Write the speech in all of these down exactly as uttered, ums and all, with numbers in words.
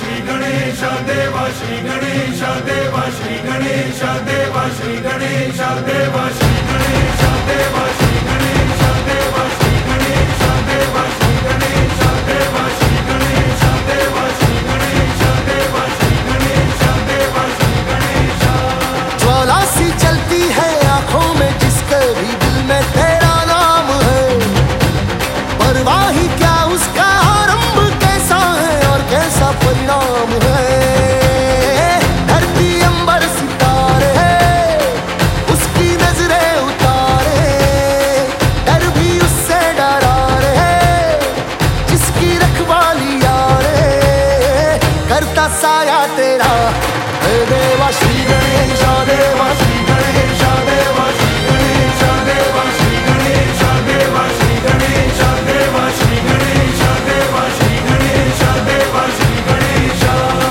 श्री गणेश देवा श्री गणेश देवा श्री गणेश देवा श्री गणेश देवा श्री गणेश देवा श्री गणेश देवा श्री गणेश देवा श्री गणेश देवा श्री गणेश देवा श्री गणेश देवा श्री गणेश देवा श्री गणेश। ज्वाला सी चलती है आंखों में जिसके भी दिल में तेरा नाम है, परवाही क्या उसका आरंभ कैसा है और कैसा परिणाम है। धरती अंबर सितारे उसकी नजरें उतारे, डर भी उससे डरा रे जिसकी रखवाली यारे करता साया तेरा हे देवा श्री गणेश देवा श्री गणेश देवा श्री गणेश देवा श्री गणेश देवा श्री गणेश देवा श्री गणेश देवा श्री गणेश देवा श्री गणेश।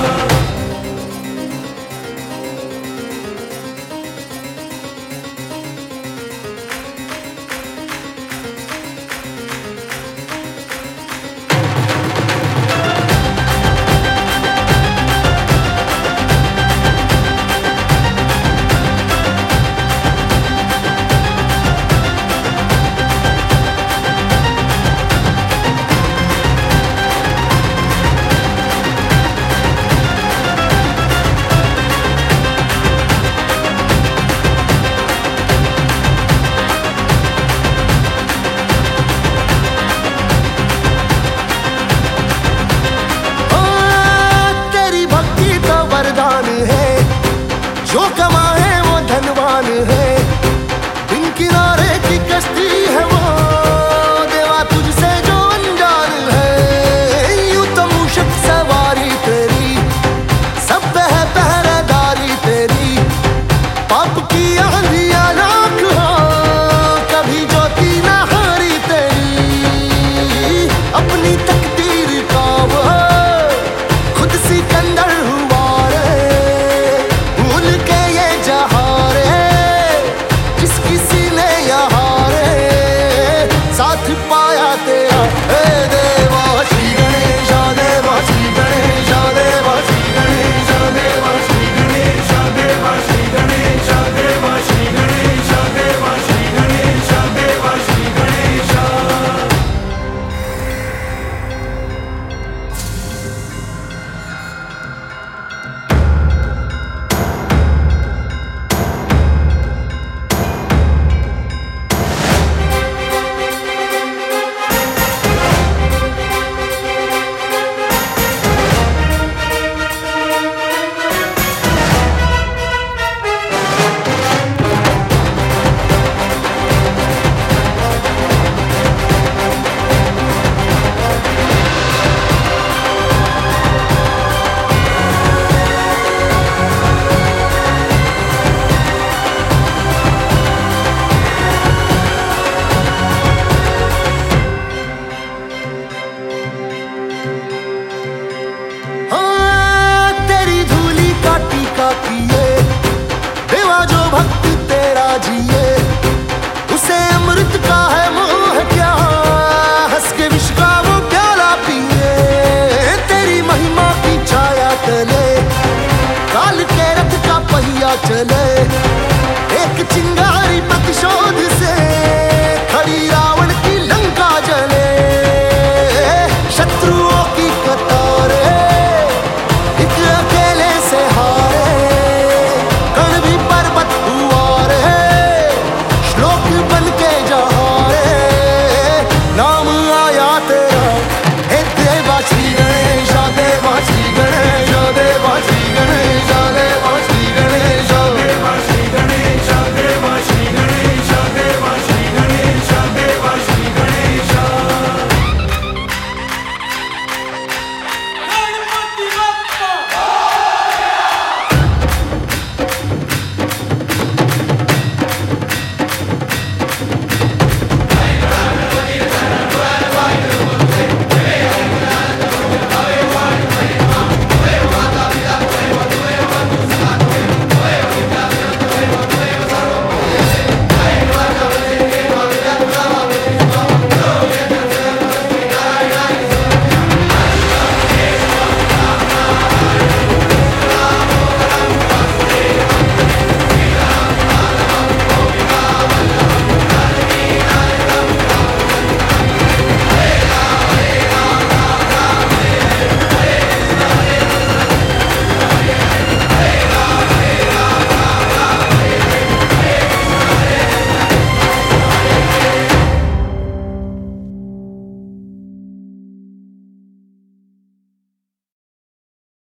जो कमाए वो धनवान है, बिन किनारे की कश्ती है वो देवा तुझसे जो अनजान है। यूं तो मूषक सवारी तेरी सब पे है पहरेदारी तेरी, पाप की आंधियां लाख हो कभी ज्योति न हारी तेरी। अपनी तकदीर का वो खुद सिकंदर हुआ पाया तेरा हे देवा श्री गणेश देवा श्री गणेश देवा श्री गणेश देवा श्री गणेश देवा श्री गणेश देवा श्री गणेश देवा श्री गणेश देवा श्री गणेश। किए देवा जो भक्त तेरा जिए, उसे अमृत का है मोह क्या, हंस के विष का वो प्याला पिए। तेरी महिमा की छाया तले काल के रथ का पहिया चले, एक चिंगारी प्रतिशोध